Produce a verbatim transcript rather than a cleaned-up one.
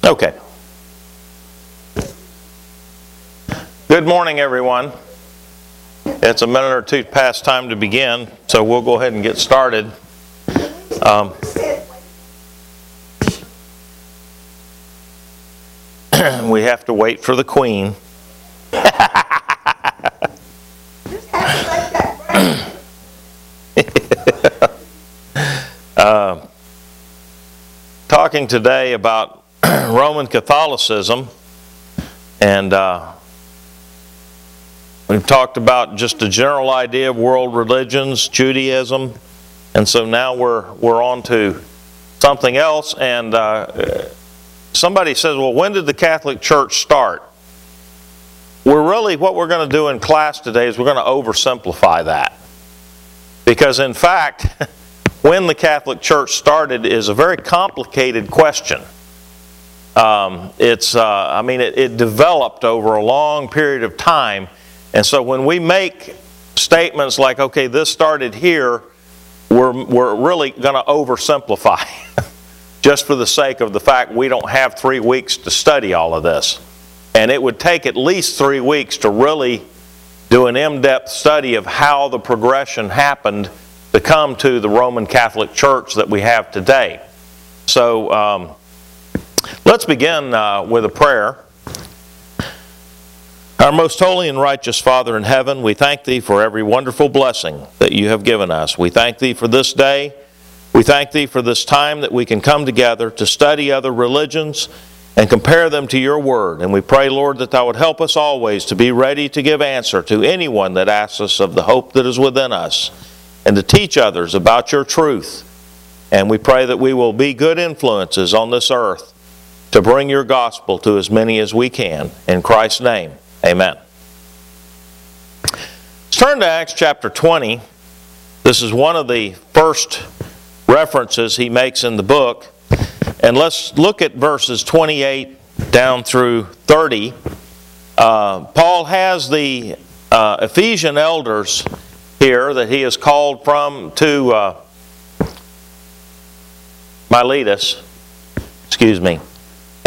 Okay. Good morning, everyone. It's a minute or two past time to begin, so we'll go ahead and get started. Um, we have to wait for the Queen. uh, talking today about Roman Catholicism, and uh, we've talked about just a general idea of world religions, Judaism, and so now we're we're on to something else. And uh, somebody says, "Well, when did the Catholic Church start?" We're really what we're going to do in class today is we're going to oversimplify that, because in fact, when the Catholic Church started is a very complicated question. Um, it's, uh, I mean, it, it developed over a long period of time. And so when we make statements like, okay, this started here, we're, we're really going to oversimplify just for the sake of the fact we don't have three weeks to study all of this. And it would take at least three weeks to really do an in-depth study of how the progression happened to come to the Roman Catholic Church that we have today. So, um, let's begin uh, with a prayer. Our most holy and righteous Father in heaven, we thank Thee for every wonderful blessing that You have given us. We thank Thee for this day. We thank Thee for this time that we can come together to study other religions and compare them to Your Word. And we pray, Lord, that Thou would help us always to be ready to give answer to anyone that asks us of the hope that is within us, and to teach others about Your truth. And we pray that we will be good influences on this earth to bring Your gospel to as many as we can. In Christ's name, amen. Let's turn to Acts chapter twenty. This is one of the first references he makes in the book. And let's look at verses twenty-eight down through thirty. Uh, Paul has the uh, Ephesian elders here that he has called from to uh, Miletus. Excuse me.